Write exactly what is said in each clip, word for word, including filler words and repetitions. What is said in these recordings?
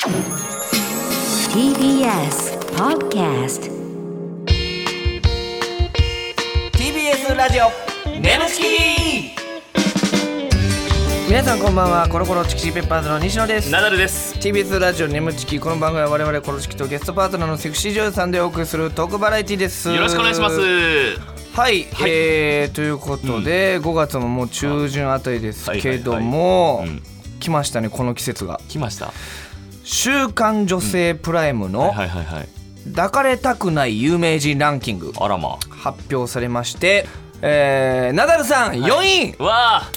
ティービーエス Podcast ティービーエス ラジオネムチキ。皆さんこんばんは。コロコロチキチキペッパーズの西野です。 ナダルです。 ティービーエス ラジオネムチキ。この番組は我々コロチキとゲストパートナーのセクシー女優さんでお送りするトークバラエティです。 よろしくお願いします。 はい、はい、えー、ということで、うん、ごがつももう中旬あたりですけども、はいはいはい、うん、来ましたね、この季節が来ました。 週刊女性プライムの抱かれたくない有名人ランキングあら、まあ、 発表されまして、えー、ナダルさん、はい、よんい。 わあ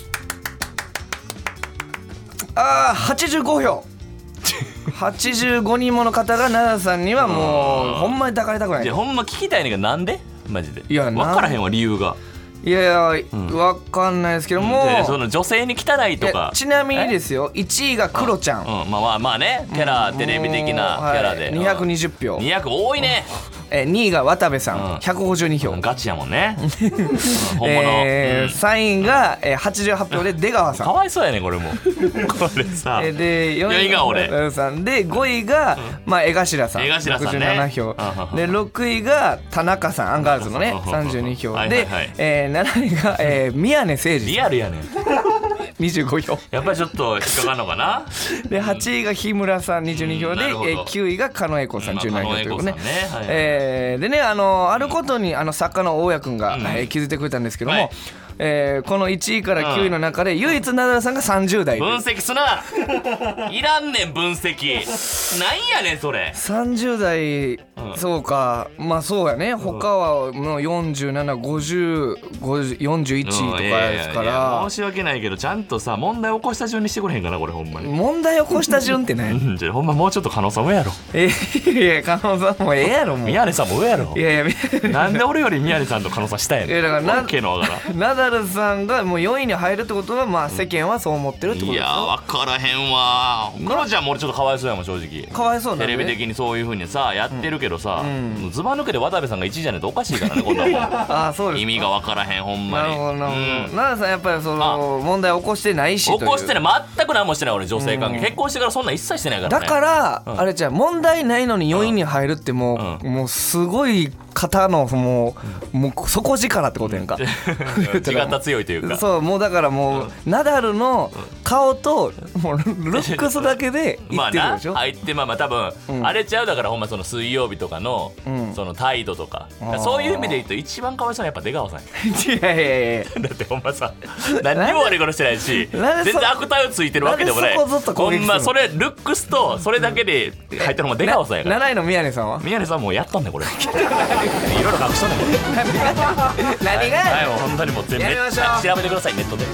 あーはちじゅうごひょうはちじゅうごにんもの方がナダルさんにはもうほんまに抱かれたくない。 いやほんま聞きたいねんけど、なんでマジで。 いや分からへんわ理由が。 いやいや、うん、分かんないですけども、 うん、その女性に汚いとか。 ちなみにですよ、いちいがクロちゃん、 うんうん、まあまあまあね、キャラ、うん、テレビ的なキャラで、はい、 にひゃくにじゅっぴょう。 にひゃく多いね。 えにいが渡部さん、うん、ひゃくごじゅうにひょう。 ガチやもんね。 本物。えーうん、さんいが、えー、はちじゅうはちひょうで出川さん。 かわいそうやねこれも。これさ。 えー、でよんいが俺さんで、ごいが、うん、まあ江頭さん。 江頭さんね。 ろくじゅうななひょう。でろくいが田中さん、アンガールズのね、さんじゅうにひょうで、はいはいはい、えー、なないが、えー、宮根誠司さん。 リアルやねん。 にじゅうごひょう。 やっぱりちょっと引っかかるのかな。 ではちいが日村さんにじゅうにひょうで、えー、きゅういが狩野英孝さんじゅうななひょうということね。ね、はい、えー、でね、あのあることにあの作家の大家くんが、うん、えー、気づいてくれたんですけども、はい、えー、このいちいからきゅういの中で唯一ナダルさんがさんじゅうだい。 分析すないらんねん分析。なんやねんそれ。 さんじゅうだい、うん、そうか、まあそうやね。他はもうよんじゅうなな、ごじゅう、よんじゅういちとかですから、うん、いやいやいや申し訳ないけどちゃんとさ問題起こした順にしてくれへんかなこれ。ほんまに問題起こした順ってね。 じゃほんまもうちょっと加納さん上やろ。 えー、いや加納さんもええやろ。もう宮根さんも上やろ。 いやいやなんで俺より宮根さんと加納さん下やねん。いやだからなナダルさんがもうよんいに入るってことは、まあ世間はそう思ってるってことですよ。 いや分からへんわ。クロちゃんも俺ちょっとかわいそうやもん正直。 かわいそうなんでテレビ的にそういう風にさやってるけどさ、うんうん、ズバ抜けで渡部さんがいちいじゃないとおかしいからねこんなもん。 あ、そうですか。 意味が分からへんほんまに。なるほどなるほど、うん、ナダルさんやっぱりその問題起こしてないしという。 起こしてない、全く何もしてない俺。女性関係、うん、結婚してからそんな一切してないからね。 だから、うん、あれじゃ問題ないのによんいに入るってもう、うん、もうすごい方のもう、もう底力ってことやんか。 地方強いというか。 そう、もうだからもう、うん、ナダルの顔ともうルックスだけで言ってるでしょ。 まあな、入ってまあまあ多分、うん、あれちゃう。だからほんまその水曜日とかの、うん、その態度とか、そういう意味で言うと一番かわいそうなやっぱ出川さん。いやいやいやだってほんまさ何にも悪いことしてないし全然悪態をついてるわけでもない。ほんまそれルックスとそれだけで入ったのも出川さんやから。 なないの宮根さんは宮根さんもうやったんだこれ。いろいろ隠しとんねんこれ。 何が、 はい、もう本当にもう全部調べてくださいネットで。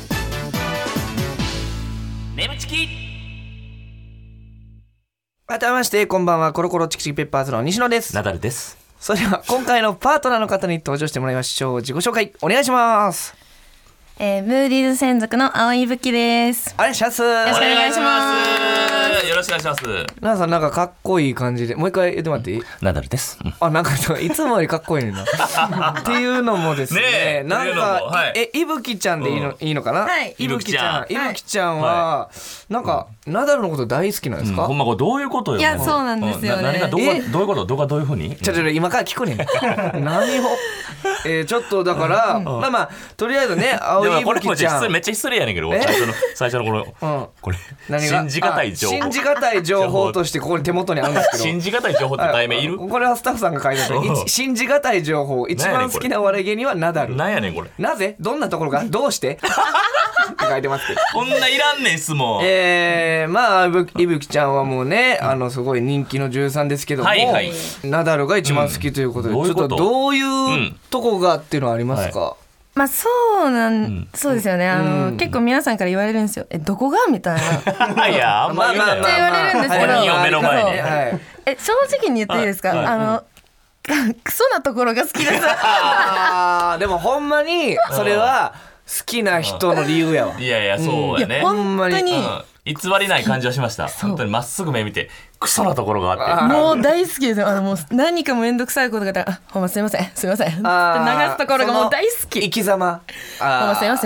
眠ちき。 改めましてこんばんは。コロコロチキチキペッパーズの西野です。 ナダルです。 それでは今回のパートナーの方に登場してもらいましょう。自己紹介お願いします。 えー、ムーディーズ専属の青井ぶきです。 お願いします。よろしくお願いします。 よろしくお願いします。 ナダさんなんかかっこいい感じでもう一回言ってもらっていい？ ナダルです。 あ、なんかいつもよりかっこいいねんな。っていうのもですね、ねなんか、はい、えいぶきちゃんでいいの、うん、いいのかな？ はい。 いぶきちゃん、いぶきちゃんは、はい、なんか、うん、ナダルのこと大好きなんですか？ うん、ほんまこれどういうことよ。 いやそうなんですよね。 何がどういうことどうかどういう風に？ ちょちょ今から聞くねん。何を？えー、ちょっとだから、うん、まあまあとりあえずね、青いぶきちゃん。 めっちゃ失礼やねんけど、最初の最初のこの、うん、これ何が信じがたい情報。 信じがたい情報としてここに手元にあるんですけど。 信じがたい情報って題名いる？ これはスタッフさんが書いてある。信じがたい情報。一番好きな笑い芸人はナダル。 なんやねんこれ。 なぜ？どんなところが？どうして？って書いてますけど。 こんないらんねん質問。 えー、まあいぶきちゃんはもうね、あのすごい人気の女優さんですけども、はいはい、ナダルが一番好きということで、うん、ちょっとどういうとこがっていうのはありますか？はい、 まあそうなん、うん、そうですよね。あの、うん、結構皆さんから言われるんですよ。えどこがみたいな。 いやあんまり言うなよ。 って言われるんですけど。 本人を目の前に。はい、 え正直に言っていいですか？はい、あの、うん、クソなところが好きです。 あでもほんまにそれは好きな人の理由やわ。 いやいやそうやね。 ほんまに。 偽りない感じはしました。本当にまっすぐ目見てクソなところがあって、 もう大好きですよ。あのもう何かもめんどくさいことがあったら、あほんますいませんすいませんって流すところがもう大好き。 生き様。 ほんますいません。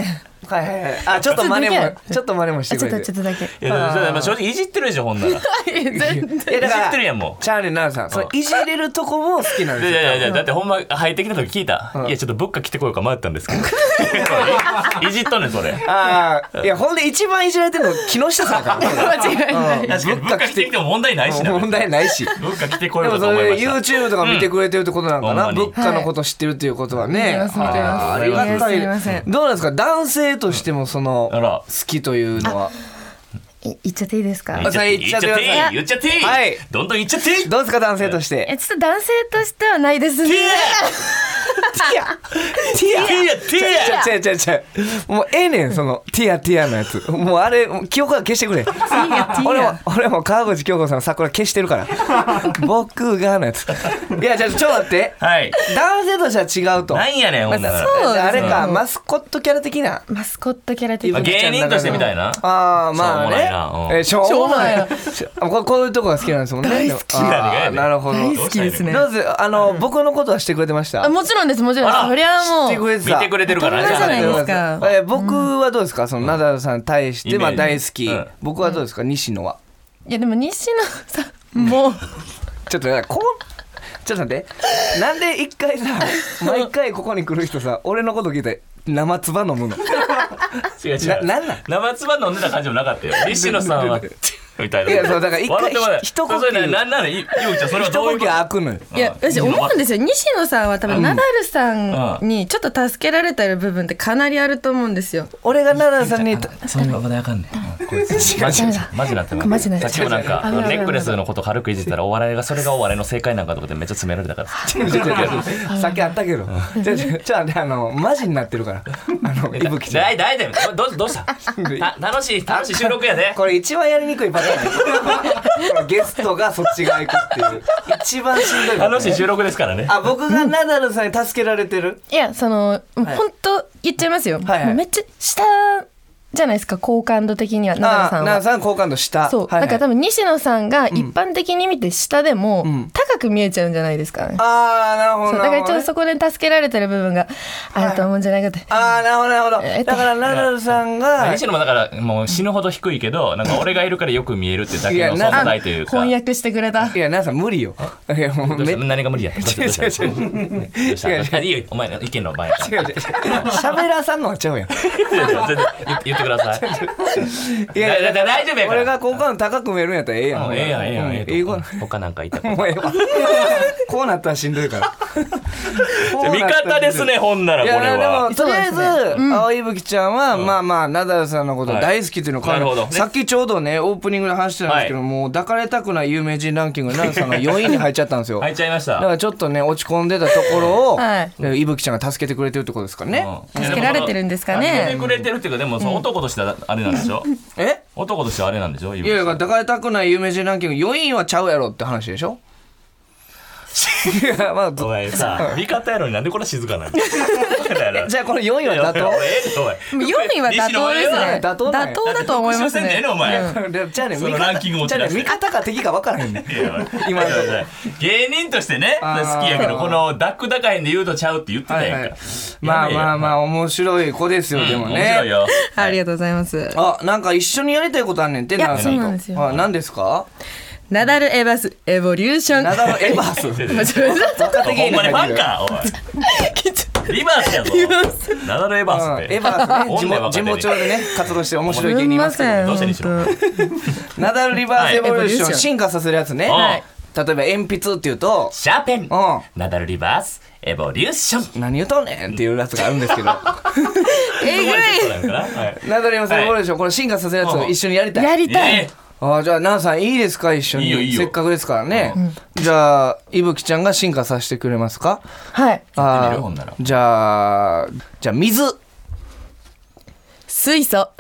はいはいはい。あ、ちょっと真似もちょっと真似もしてくれて。 ちょっとちょっとだけ。 いやそれまあ正直いじってるでしょほんなら。い全然。 じってるやんもう。 チャーリー奈々さん、そのいじれるとこも好きなんですよ。 いやいやいやだってほんま入ってきた時聞いた。いやちょっとぶっか来てこようか迷ったんですけど。いじっとんねんそれ。 ああ、いやほんで一番いじられてるの木下さんか間ら。 違いない。 確かにぶっか来てきても問題ないしな。 問題ないし。 ぶっか来てこでようもそれかと思いました。 YouTube とか見てくれてるってことなんかな。 うん物価のこと知ってるっていうことはね。 見てます見てますあーありがたすいみません。 どうなんですか男性としてもそのあら好きというのは。 い言っちゃっていいですか。 言っちゃっていい言っちゃってください言っちゃっていいはいどんどん言っちゃっていいどうですか男性として。 えちょっと男性としてはないですね。 ティアティアティアティア違う違う違う違うもうええねんそのティアティアのやつもうあれ記憶は消してくれ俺も俺も川口京子さんの桜消してるから僕がのやついやじゃあちょっと待ってはい男性としては違うとなんやねんほんならそうですねあれかマスコットキャラ的なマスコットキャラ的まあな。 芸人としてみたいなああまあねえしょうもないここういうとこが好きなんですもんね大好きあーなるほど大好きですね。 どうぞあの僕のことはしてくれてましたあもちろんですもちろんです。 あらそりゃもう。 してくれてた見てくれてるからね当たり前じゃないですかえー僕はどうですかそのナダルさんに対して、 イメージまあ大好き、 うん僕はどうですか西野はいやでも西野さんもうちょっとねこうちょっと待ってなんで一回さ毎回ここに来る人さ俺のこと聞いて生唾飲むの違う違うななんなん生唾飲んでた感じもなかったよ西野さんはみたいないやそうだから一回笑ってもらえ一呼吸それなんなんでゆうきちゃんそれは一呼吸どういうこと開くのよいや私思うんですよ。西野さんは多分ナダルさんにちょっと助けられてる部分ってかなりあると思うんですよ。 俺がナダルさんにそういうまだあかんねんこいつマジマジなってマジなさっきもなんか危ない危ないネックレスのこと軽くいじったらお笑いがそれがお笑いの正解なんかとかでめっちゃ詰められたからちょちょちょさっきあったけどちょちょちょあのマジになってるからあのいぶきちゃん大大丈夫どうどうしたた楽しい楽しい収録やでこれ一番やりにくいパターンゲストがそっち側行くっていう一番しんどいパターン楽しい収録ですからねあ僕がナダルさんに助けられてるいやその本当言っちゃいますよ。 はいはいもうめっちゃ下じゃないですか好感度的にはナダルさんは。 あナダルさん好感度下そう、 はいはいなんか多分西野さんが一般的に見て下でもん高く見えちゃうんじゃないですかね。 ああなるほどそうだからちょっとなるほどねそこで助けられてる部分があると思うんじゃないかって。 ああなるほどなるほどえだからナダルさんが西野もだからもう死ぬほど低いけどなんか俺がいるからよく見えるってだけのいやな存在というか翻訳してくれた。 いやナダルさん無理よいやもうめどうした何が無理やったどうしたどうした違う違う違うどうしたどうしたいいよお前の意見の前やから違う違う喋らさんのはちゃうやん全然言言ってくださいいやいやだだ大丈夫やから俺が好感度高く見えるんやったらええやんうんええやんええやんええ英語と他なんか言ったもうええわこうなったらしんどいから味方ですねほんならいこれやではもとりあえず青いぶきちゃんはまあまあナダルさんのこと大好きっていうのをはいなるほどねさっきちょうどねオープニングで話してたんですけどもう抱かれたくない有名人ランキングでナダルさんがよんいに入っちゃったんですよ入っちゃいましただからちょっとね落ち込んでたところをはいえいぶきちゃんが助けてくれてるってことですかねうん助けられてるんですかね助けてくれてるっていうかでもその男としてはあれなんでしょえ男としてはあれなんでしょいいやいや抱かれたくない有名人ランキングよんいはちゃうやろって話でしょいやまあお前さ味方やのになんでこれ静かなんだじゃあこのよんいは妥当ええでお前よんいは妥当ですね。 妥当なんや妥当だと思います復習せんでええね。 のお前うんでじゃあねその味方ランキング持ちじゃあね出して味方か敵か分からへんねん今のとこ芸人としてねあー好きやけどこのダック高いんで言うとちゃうって言ってたはいはいやんかまあまあまああ面白い子ですよでも面白いねよありがとうございます。 あなんか一緒にやりたいことあんねんっていやナダルさんとそうなんですよあ何ですかナダルエバスエボリューション。 ナダルエバース若手ほ芸人んまにファンがいるかおいリバースやぞナダルエバースってエバースね地おんねん若手に元地元町でね活動してる面白いすみ芸人いまけどますせん。 どうしたにしろ本ナダルリバースエボリューションはいエボリューション進化させるやつねはい例えば鉛筆っていうとシャーペンうんナダルリバースエボリューション何言うとんねんっていうやつがあるんですけどえぐいそうなんかなはいナダルリバースエボリューションこれ進化させるやつを一緒にやりたいやりたい。 えあじゃあナンさんいいですか一緒にいいよいいよせっかくですからね、じゃあいぶきちゃんが進化させてくれますかはい。 あやってみるほんならじゃあじゃあ水水素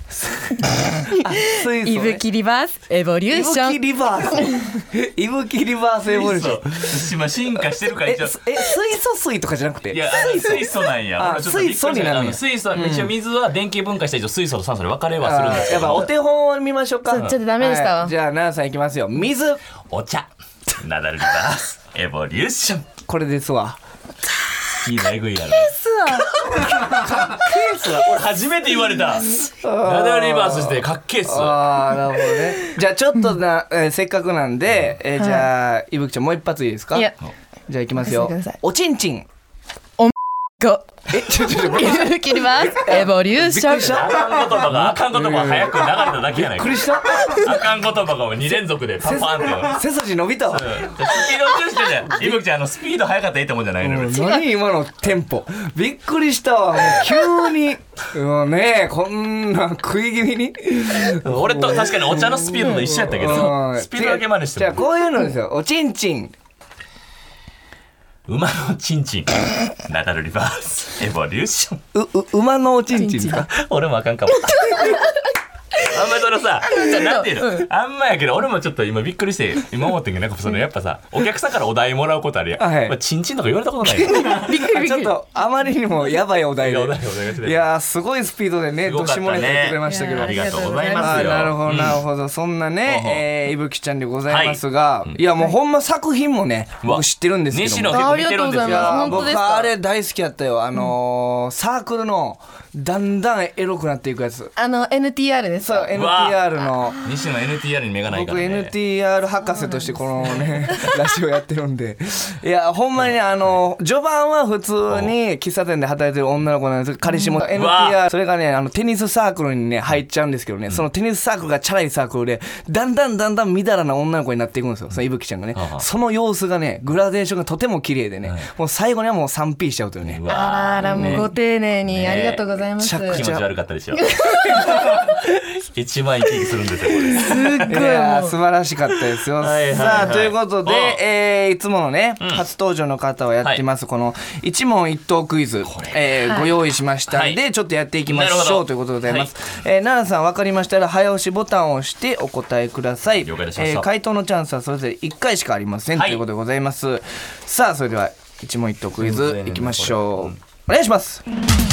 水素、ね、 いぶきリバースエボリューション。 いぶきリバースいぶきリバースエボリューションそう今進化してるからえ一応すえ水素水とかじゃなくていやあの水素なんやあ俺ちょっとびっくりした水素になるんやあの水素は一応水は電気分解した以上水素と酸素で分かれはするんあですけどやっぱお手本を見ましょうかそうちょっとダメでしたわはいじゃあナンさんいきますよ水お茶ナダルリバースエボリューションこれですわいいのえぐいやろかっけえっすわ。 俺初めて言われた。ナダルリバースしてかっけえっす。 ああなるほどね。じゃあちょっとな、えー、せっかくなんで、えー、じゃあいぶきちゃんもう一発いいですか。 いやじゃあいきますよ。おちんちん。 ごえちょちょちょ切ります。エボリューション。 あかん言葉があかん言葉が早く流れただけやないか。 びっくりした。 あかん言葉がに連続でパンパンって。 背筋伸びたわ。 スピード重視じゃん。いぶきちゃんあのスピード速かったらいいと思うんじゃないの。 何今のテンポ。びっくりしたわ。もう急に。もうねこんな食い気味に。 俺と確かにお茶のスピードと一緒やったけど、スピードだけ真似してじゃあこういうのですよ。おちんちん。 馬のチンチンナダルリバースエボリューション。 うう馬のおちんちんですか。 俺もあかんかも。あんまりそのさ、なんていうの、うん、あんまやけど俺もちょっと今びっくりして今思ってんけど、なんかそのやっぱさお客さんからお題もらうことあるやん、はい、まあ、チンチンとか言われたことないよ。 びっくりちょっとあまりにもやばいお題で、いやすごいスピードでねどしもね言ってくれましたけど、 ありがとうございますよ。 なるほどなるほど、うん、そんなね、えー、いぶきちゃんでございますが、はい、いやもうほんま作品もね僕知ってるんですけども、 西野結構見てるんですよ。いや僕あれ大好きやったよ。あのー、サークルのだんだんエロくなっていくやつ、 あの エヌティーアール ですか。 そう エヌティーアール の西野 エヌティーアール に目がないからね。 僕 エヌティーアール 博士としてこのねラジオやってるんで、いやほんまにね、あの序盤は普通に喫茶店で働いてる女の子なんです。彼氏も エヌティーアール、 それがねあのテニスサークルにね入っちゃうんですけどね、そのテニスサークルがチャラいサークルでだんだんだんだんみだらな女の子になっていくんですよ、そのいぶきちゃんがね。その様子がねグラデーションがとても綺麗でね、もう最後にはもう スリーピー しちゃうというね。 あらあら、もうご丁寧にありがとうございます。 気持ち悪かったでしょ。一番生き生きするんですよこれ。 すっごい、いや素晴らしかったですよ。はいはいはい、さあということで、えー、いつものね、うん、初登場の方はやってます、はい、この一問一答クイズ、えーはい、ご用意しましたんで、はい、ちょっとやっていきましょうということでございます。はい、えー、奈良さん分かりましたら早押しボタンを押してお答えください。 了解でしました。 えー、回答のチャンスはそれぞれいっかいしかありません、はい、ということでございます。さあそれでは一問一答クイズいきましょう、うん、お願いします。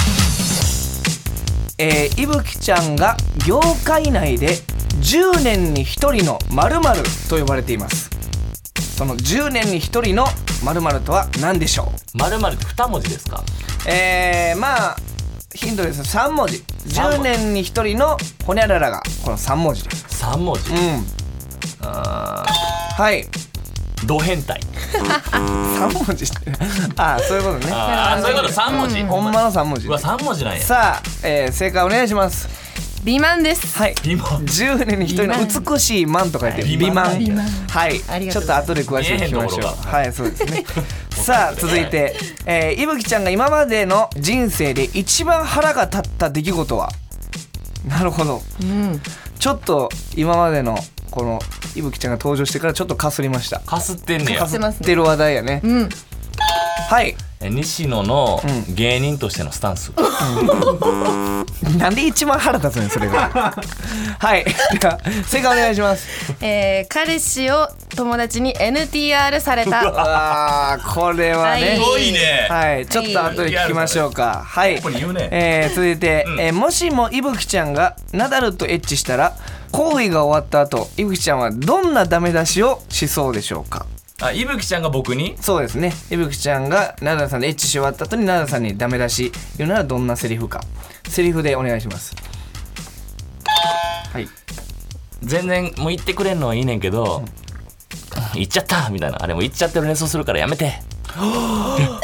えー、いぶきちゃんが業界内でじゅうねんにひとりの〇〇と呼ばれています。そのじゅうねんにひとりの〇〇とは何でしょう。 〇〇ってに文字ですか。 えー、まあヒントです。さん文字。じゅうねんにひとりのホニャララがこのさん文字です。 さん文字。 うん。あはい。 ド変態。 さん文字。ああそういうことね。 ああそういうこと。さん文字、うん、 ほんまのさん文字。 うわさん文字なんや。 さあ、えー、正解お願いします。 美満です。 はい。じゅうねんにひとりの美しいマンと書いて美満。美満。はい。ちょっと後で詳しく聞きましょう。はいそうですね。さあ続いて、えー、いぶきちゃんが今までの人生で一番腹が立った出来事は。なるほど。うん。ちょっと今までのこのいぶきちゃんが登場してからちょっとかすりました。 かすってんねや。 かすってる話題やね。うん。はい。 西野の芸人としてのスタンス。 うん、なんで一番腹立つねんそれが。はい。では正解お願いします。 えー、彼氏を友達に エヌティーアール された。 ああこれはね。 すごいね。 はい。ちょっと後で聞きましょうか。はい。 ここに言うね。 えー、続いて、うん、えー、もしもいぶきちゃんがナダルとエッチしたら行為が終わった後いぶきちゃんはどんなダメ出しをしそうでしょうか。 あ、いぶきちゃんが僕に。 そうですね。いぶきちゃんがナダルさんでエッチし終わった後にナダルさんにダメ出し言うならどんなセリフか。セリフでお願いします。はい。 全然もう言ってくれんのはいいねんけど、うん、言っちゃったみたいな。あれも言っちゃってる連想するからやめて。当たってるな。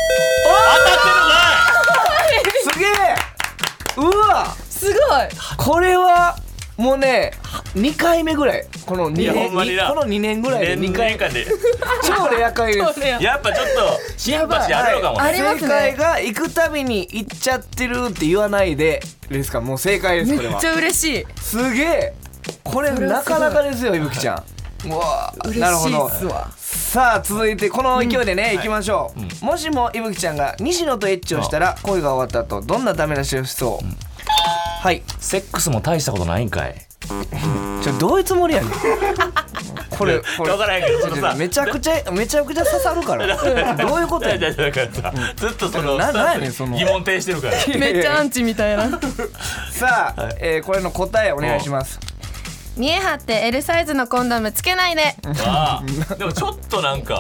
すげえ。うわすごい。 これはもうねにかいめぐらい。このにねんこのにねんぐらいでにかいかで超レア回です。 やっぱちょっとシンパシーあるのかもね。 正解が行くたびに行っちゃってるって言わないでですか。もう正解です。これはめっちゃ嬉しい。 すげえ。これなかなかですよいぶきちゃん。うわなるほど。さあ続いてこの勢いでね、うん、いきましょう、はい、うん、もしもいぶきちゃんが西野とエッチをしたら恋が終わった後どんなダメ出しをしそう。うん、はい。 セックスも大したことないんかい。 ちょどういうつもりやねん。これこれ分からへんけどそのさめちゃくちゃめちゃくちゃ刺さるからどういうことやねん。 だからさ、うん、ずっとそのななんやねんその疑問呈してるからめっちゃアンチみたいな。 さあ、はい、えー、これの答えお願いします。 見え張って エル サイズのコンドームつけないで。 あでもちょっとなんか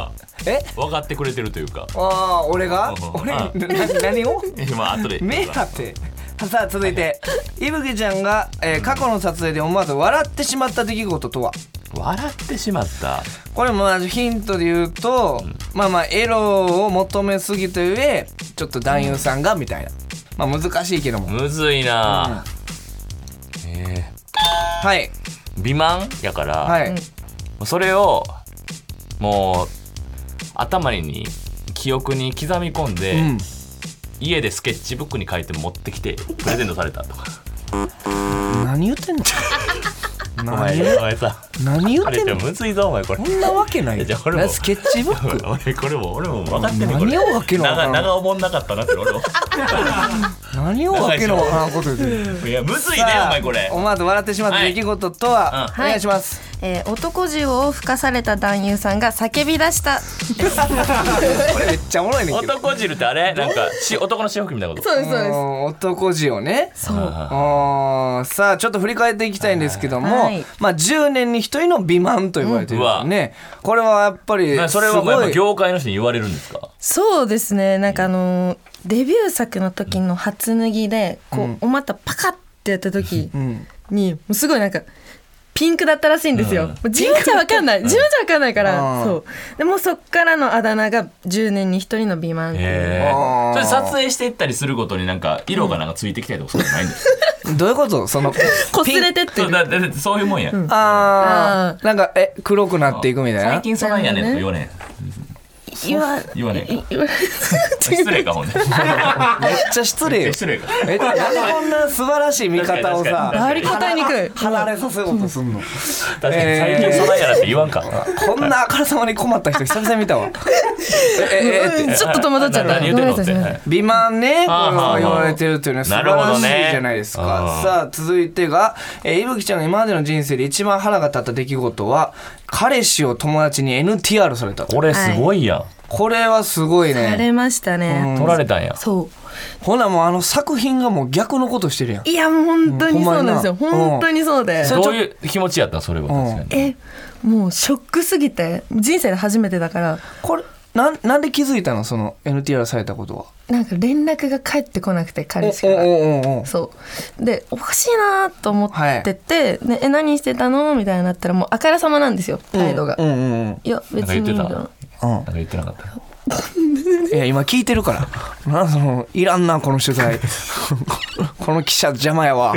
え分かってくれてるというか。 ああ俺が、 うん俺あな何を今後で目張ってさあ続いていぶきちゃんが、えー過去の撮影で思わず笑ってしまった出来事とは。 笑ってしまった。 これもまずヒントで言うと、うん、まあまあエロを求めすぎというえちょっと男優さんがみたいな、まあ難しいけどもむずいな、うん、えー、はい美満やから、 はい、 それをもう頭に記憶に刻み込んで、うん、家でスケッチブックに書いて持ってきてプレゼントされたとか。 何言ってんのお前お前さ何言ってんのむずいぞお前これ。 そんなわけないよ。スケッチブック俺これも俺も分かってんねん。 何をわけのわからん長おもんなかったなって俺も何をわけのわからんこと言ってる。 いやむずいねお前これ。 思わず笑ってしまった出来事とは、はい、お願いします、 はい。えー、男汁を吹かされた男優さんが叫び出したこれめっちゃおもろいねんけど。 男汁ってあれなんかし男の潮吹きみたいなこと。 そうですそうです。 男汁ね。 そうあさあちょっと振り返っていきたいんですけども、はい、まあじゅうねんに一人の美満と言われてるんですね、うん、これはやっぱりそれはもうやっぱ業界の人に言われるんですか。 そうですね。なんかあのー、デビュー作の時の初脱ぎでこう、うん、お股パカッてやった時に、うん、すごいなんかピンクだったらしいんですよ、うん、自分じゃ分かんない自分じゃ分かんないから、うん、そうでもそっからのあだ名がじゅうねんに一人の美満っていう。 それ撮影していったりするごとになんか色がなんかついてきたりとかそうじゃないんですか、 うん、どういうことそのこすれてってそうだだそういうもんや、うん、 ああなんかえ黒くなっていくみたいな。 最近そないやねんと言わねん言わ言わねえか失礼かほんでめっちゃ失礼よ。 失礼かえなんでこんな素晴らしい見方をさバリ答えにくい離れさせようとすんの。 確かに最近そないやなって言わんか。 こんなあからさまに困った人久々に見たわえええちょっと戸惑っちゃった。 何言ってんのって美満ねこれは言われてるっていうのは素晴らしいじゃないですか。さあ続いてがいぶきちゃんが今までの人生で一番腹が立った出来事は彼氏を友達に エヌティーアール された。 これすごいやん、はい、 これはすごいね。 されましたね、 うん、 取られたんや。 そうほなもうあの作品がもう逆のことしてるやん。 いやもう本当にそうなんですよ、うん、本当にそうで、 うん、どういう気持ちやったんそれは、うん、 えもうショックすぎて人生で初めてだから。 これな ん, なんで気づいたのその エヌティーアール されたことは。 なんか連絡が返ってこなくて彼氏から。そうでおかしいなと思ってて、はい、ね、え何してたのみたいになったらもうあからさまなんですよ態度が、うんうんうん、いや別になんか言ってた、うん、なんか言ってなかったいや今聞いてるからなんそのいらんなこの取材この記者邪魔やわ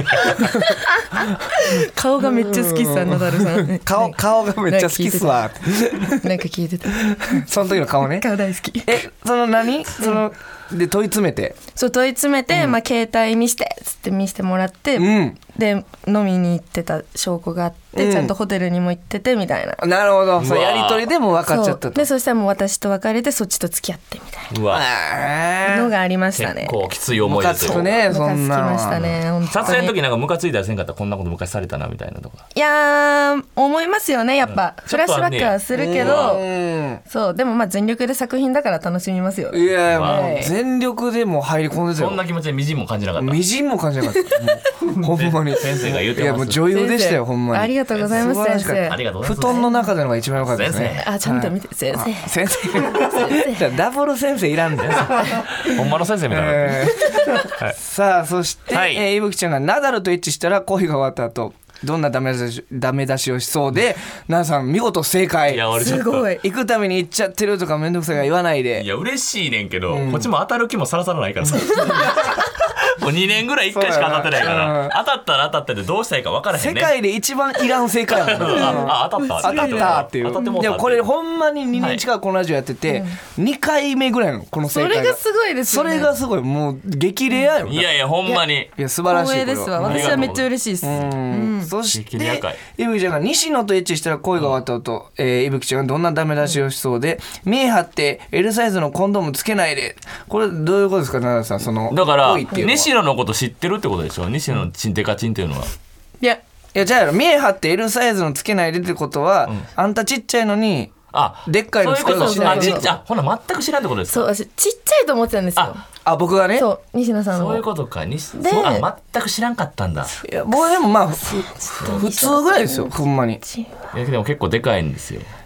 顔がめっちゃ好きっすナダルさん顔, 顔がめっちゃ好きっすわなんか聞いてたその時の顔ね。 顔大好き。 えその何そので問い詰めてそう問い詰めて、うん、まあ、携帯見してっつって見せてもらって、うん、で飲みに行ってた証拠があって、うん、ちゃんとホテルにも行っててみたいな。 なるほど。そのやり取りでも分かっちゃったと。 そうでそしたらもう私と別れてそっちと付き合ってみたいなうわのがありましたね。 結構きつい思いですよ。 ムカつくねそんな。 ムカつきましたね本当に。 撮影の時なんかムカついたりせんかったらこんなこと昔されたなみたいなとか。 いやー思いますよねやっぱ、うん、フラッシュバックはするけど、うん、そうでもまあ全力で作品だから楽しみますよ。 いやもう全力でも入り込んでたよ。 そんな気持ちでみじんも感じなかった。 みじんも感じなかったほんまに先生が言うてます。 いやもう女優でしたよほんまに。 ありがとうございます先生。 ありがとうございます。 布団の中でのが一番良かったですね。 あちゃんと見て、はい、先生先生ダブル先生いらんねんほんまの先生みたいな、えーはい、さあそして、はいえー、いぶきちゃんがナダルとエッチしたら恋が終わった後どんなダメ出し、ダメ出しをしそうで奈々さん見事正解。 いや俺ちょっとすごい行くために行っちゃってるとかめんどくさいが言わないで。 いや嬉しいねんけど、うん、こっちも当たる気もさらさらないからさもうにねんぐらいいっかいしか当たってないから、うん、当たったら当たっててどうしたらいいか分からへんね。 世界で一番いらん正解やもん、ね、 あ当たった当たったっていう。 当たってもうたっていう。 でもこれほんまににねん近くこのラジオやってて、はい、にかいめぐらいのこの正解が。 それがすごいですよね。 それがすごいもう激レアよ。 いやいやほんまにいや素晴らしい。 光栄ですわ。私はめっちゃ嬉しいです。うんうん、そしていぶきちゃんが西野とエッチしたら恋が終わった後、うんえー、いぶきちゃんがどんなダメ出しをしそうで、見え張って L サイズのコンドームつけないで。これどういうことですか奈々さん。そのだから西野のこと知ってるってことでしょ。西野のチンテカチンっていうのは。 いやいやじゃあ見え張って L サイズのつけないでってことは、うん、あんたちっちゃいのにあでっかいのつけるのしないで。 あほな全く知らんってことですか。 そう私ちっちゃいと思ってたんですよ。 ああ僕がね。 そう西野さんのそういうことか。西であ全く知らんかったんだ。 いや僕でもまあ普通ぐらいですよほんまに。 いやでも結構でかいんですよ。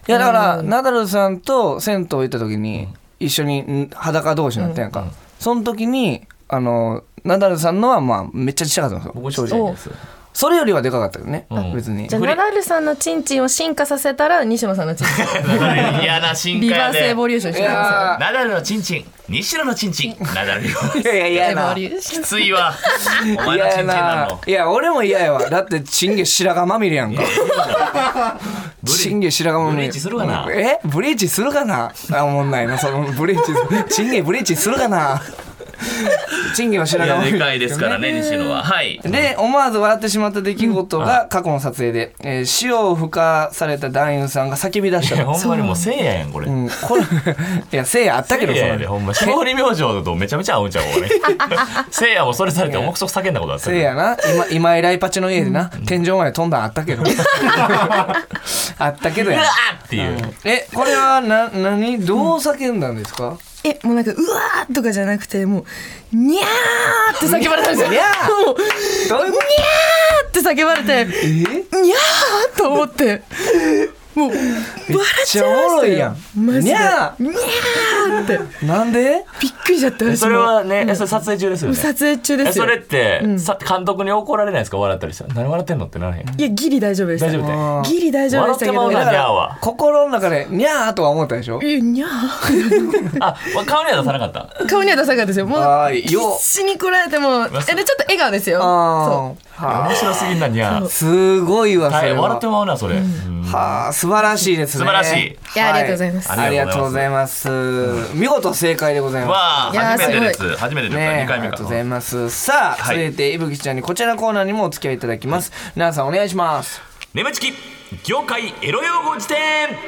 いやだからナダルさんと銭湯行った時に一緒に裸同士になったやんか、うん、その時にあのナダルさんのはまあめっちゃちっちゃかったんですよ。 僕ちっちゃいです。 それよりはでかかったよね、うん、別に。 じゃあナダルさんのチンチンを進化させたら西野さんのチンチン嫌な進化やでリバースエボリューションしてください。ナダルのチンチン西野のチンチンナダルよいやいやいやきついわお前のチンチンなの。 いや俺も嫌やわ。だってチンゲ白髪まみれやんかチンゲ白髪まみれ。 ブリーチするかな。 えブリーチするかな。あおもんないなそのブリーチチンゲブリーチするかなチンゲは白髪まみれ、 でかいですからね西野は。はいで思わず笑ってしまった出来事が過去の撮影で、えー、塩を吹かされた男優さんが叫び出した。 いやほんまにもうせいややんこれ、うん、これいやせいやあったけどせいやでほんま霜降り明星とめちゃめちゃ合うんちゃう俺せいやもそれされて重くそ叫んだことあったけど。 せいやな今今井ライパチの家でな、うん、天井まで飛んだんあったけどあったけどやうわーっていう、うん、 えこれはな何どう叫んだんですか、うんえもうなんかうわーとかじゃなくてもうにゃーって叫ばれたんですよ。 にゃーもうにゃーって叫ばれてえにゃーと思ってもう笑っちゃいましたよ。マジでにゃーにゃーってなんでびっくりしちゃった。 それはね、うん、それ撮影中ですよね。 撮影中ですよ。 それって、うん、さ監督に怒られないですか。笑ったりしたら何笑ってんのってならへん。 いやギリ大丈夫でした。 大丈夫でギリ大丈夫でしたけど、 笑ってまうなにゃーは心の中でにゃーとは思ったでしょ。 えにゃーあ顔には出さなかった。 顔には出さなかったですよ。もう必死にこられてもえでちょっと笑顔ですよ。 そう面白すぎんなにゃー。 すごいわそれは。 笑ってまうなそれ、うん、 はあ素晴らしいですね。 素晴らしい。 いやありがとうございます。 ありがとうございます。見事正解でございます。 わあ初めてです。初めてです。 ね、 にかいめか。 ありがとうございます。さあ、はい、続いていぶきちゃんにこちらのコーナーにもお付き合いいただきます。皆さんお願いします。 眠ちき業界エロ用語辞典。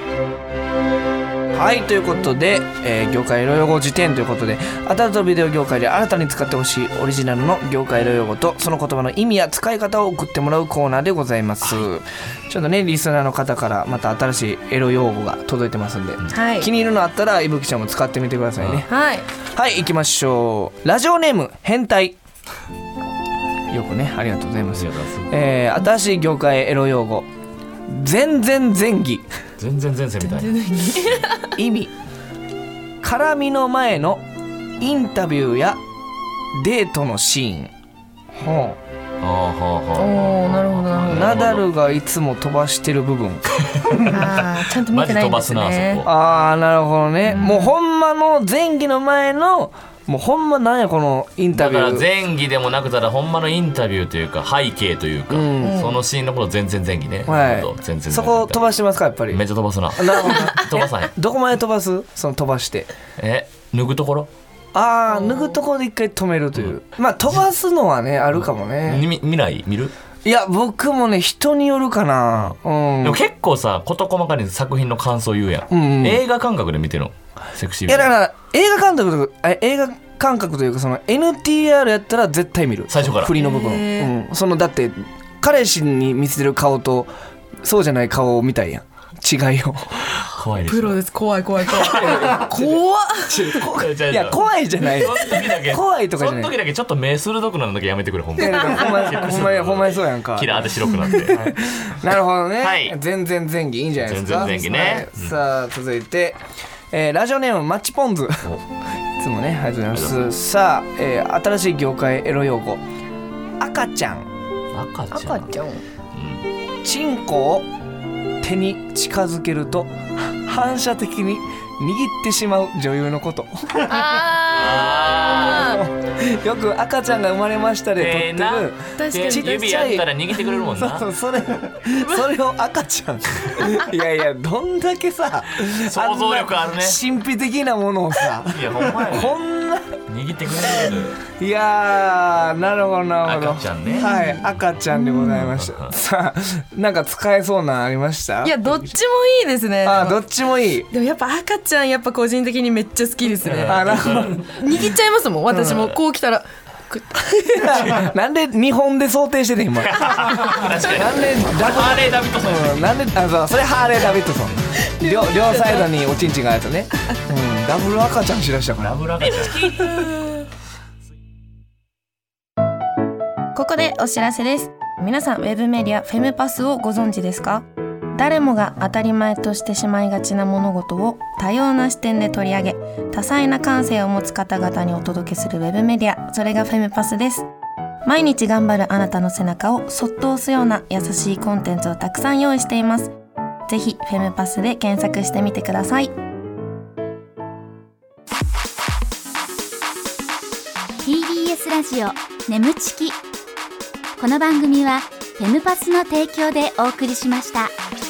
はいということで、えー、業界エロ用語辞典ということでアダルトビデオ業界で新たに使ってほしいオリジナルの業界エロ用語とその言葉の意味や使い方を送ってもらうコーナーでございます、はい、ちょっとねリスナーの方からまた新しいエロ用語が届いてますんで、はい、気に入るのあったらいぶきちゃんも使ってみてくださいね。 はいはい行きましょう。ラジオネーム変態よくねありがとうございます。えー、新しい業界エロ用語全然前儀。 全然前世みたいな意味絡みの前のインタビューやデートのシーン。はあ、はあはあ、 おーなるほどなるほど。 ナダルがいつも飛ばしてる部分あちゃんと見てないんですね。 マジ飛ばすなそこ。 あーなるほどね、うん、もうほんまの前儀の前のもうほんまなんやこのインタビュー。 だから前儀でもなくたらほんまのインタビューというか背景というか、うん、そのシーンのこと全然前儀ね、 はい、全然そこ飛ばしてますかやっぱり。 めっちゃ飛ばすな。 なるほど飛ばさへん。 どこまで飛ばすその飛ばしてえ脱ぐところ。 あー脱ぐところで一回止めるという、うん、まあ飛ばすのはねあるかもね。 見見ない見る。 いや僕もね人によるかな、うん、 でも結構さ事細かに作品の感想言うやん、うんうん、映画感覚で見てるのセクシー。 いやだから映画感覚とか映画感覚というかその エヌティーアール やったら絶対見る最初から振りの部分、うん、そのだって彼氏に見せてる顔とそうじゃない顔を見たいやん違いを。 怖いです。 プロです。怖い怖い怖い怖っいや怖いじゃない。怖いとかじゃない。 その時だけちょっと目鋭くなるだけやめてくれほんまに。 ほんまにほんまにほんまにそうやんか。 キラーで白くなって、はい、 なるほどね、はい、全然前儀いいんじゃないですか。 全然前儀ね、 はい、さあ続いて、えー、ラジオネームマッチポンズいつもねありがとうございます。さあ、えー、新しい業界エロ用語赤ちゃん。 赤ちゃん赤ちゃん、うん、 チンコを手に近づけると反射的に握ってしまう女優のこと。 あよく赤ちゃんが生まれましたで撮ってる、 確かにちっちゃい指やったら握ってくれるもんな。 そうそうそれそれを赤ちゃんいやいやどんだけさ想像力あるね。 神秘的なものをさいやほんまや、ね、 こんな握ってくれる。 いやーなるほどなるほど。 赤ちゃんね。 はい赤ちゃんでございました。さあなんか使えそうなのありました？ いやどっちもいいですね。 あどっちもいい。 でもやっぱ赤ちゃんやっぱ個人的にめっちゃ好きですね。 あなるほど握っちゃいますもん私もこう来たらなんで日本で想定してて今なんでハーレーダビッドソン、 うん、なんであそうそれハーレーダビッドソン両, 両サイドにおちんちんがあるやつね、うん、ダブル赤ちゃんしだしたから。 ダブル赤ちゃんここでお知らせです。皆さんウェブメディアフェムパスをご存知ですか？ 誰もが当たり前としてしまいがちな物事を多様な視点で取り上げ、多彩な感性を持つ方々にお届けするウェブメディア、それがフェムパスです。毎日頑張るあなたの背中をそっと押すような優しいコンテンツをたくさん用意しています。ぜひフェムパスで検索してみてください。 ティービーエス ラジオ眠ちき。この番組はフェムパスの提供でお送りしました。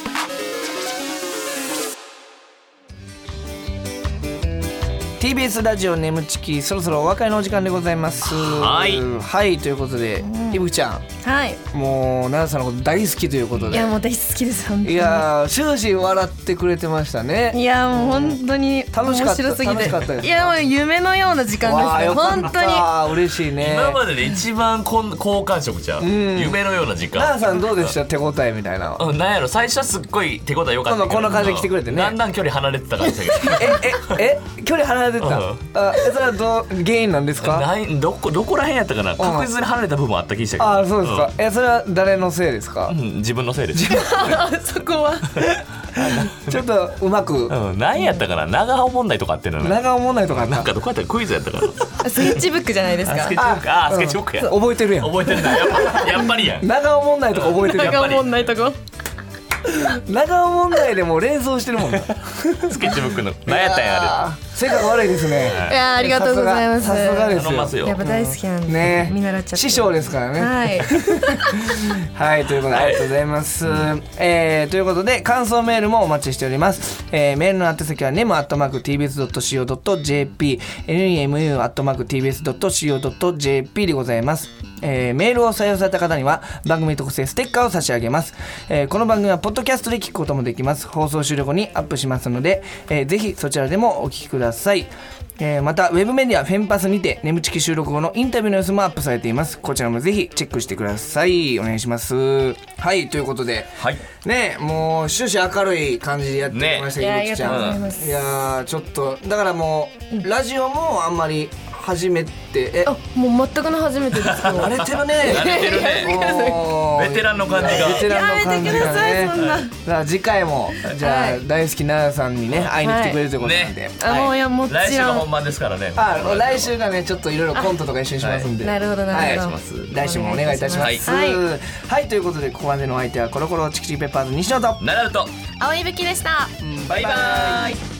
ティービーエス ラジオ眠ちき、そろそろお別れのお時間でございます。 はいはいということで、いぶきちゃん、 はい、 もう奈々さんのこと大好きということで、 いやもう大好きです本当に。 いや終始笑ってくれてましたね。 いやもう本当に楽しかった面白すぎて、 楽しかったです。 いやもう夢のような時間ですね。本当に嬉しいね。 今までで一番こん好感触じゃん、うん、夢のような時間。 奈々さんどうでした？手応えみたいな。 うん、なんやろ、最初はすっごい手応え良かったけど、 こんな感じで来てくれてね、 だんだん距離離れてた感じだけどえええ距離離れてた、うん、あそれはどう原因なんですか？ ないどこどこら辺やったかな、確実に離れた部分あった気したけど。 あそうですか、うん、えそれは誰のせいですか？ うん、自分のせいですそこはちょっとうまく、 うん、何やったかな、長尾問題とかあってるのね。 長尾問題とかなんかどこやったかクイズやったかなスケッチブックじゃないですか。 スケッチブック、ああスケッチブックや、 覚えてるやん。 覚えてるんだやっぱやっぱりやん。 長尾問題とか覚えてるやん。 長尾問題とか長尾問題でも連想してるもんねスケッチブックの何やったんやあれ。 性格悪いですね。 いやありがとうございます。 さすがですよ。 頼ますよ。 やっぱ大好きなんで、 ね、 見習っちゃって。 師匠ですからね。 はいはいということでありがとうございます、はいえー、ということで感想メールもお待ちしております、えー、メールの宛先は ネム アットマーク ティービーエス ドット シーオー ドット ジェーピー ネム アットマーク ティービーエス ドット シーオー ドット ジェーピー でございます。えー、メールを採用された方には番組特製ステッカーを差し上げます、えー、この番組はポッドキャストで聞くこともできます。放送終了後にアップしますので、えー、ぜひそちらでもお聞きください。えー、またウェブメディアフェンパスにて眠ちき収録後のインタビューの様子もアップされています。こちらもぜひチェックしてください。お願いします。はいということで、はい、ねもう終始明るい感じでやってきましたけど、 ね、いやありがとうございます。 いやちょっとだからもう、うん、ラジオもあんまり初めてえあもう全くの初めてですけど慣れてるね慣れてるねベテランの感じがベテランの感じがね。だから次回もじゃあ、はい、大好き奈々さんにね会いに来てくれるということなんで、はいねはい、あもういやもちろん来週が本番ですからね。 あ来週がねちょっといろいろコントとか一緒にしますんで、 はい、なるほどなるほど、 はい、来週もお願いいたします。はい、はいはい、ということでここまでのお相手はコロコロチキチキペッパーズ西野とナダルと青いぶきでした。 バイバイ。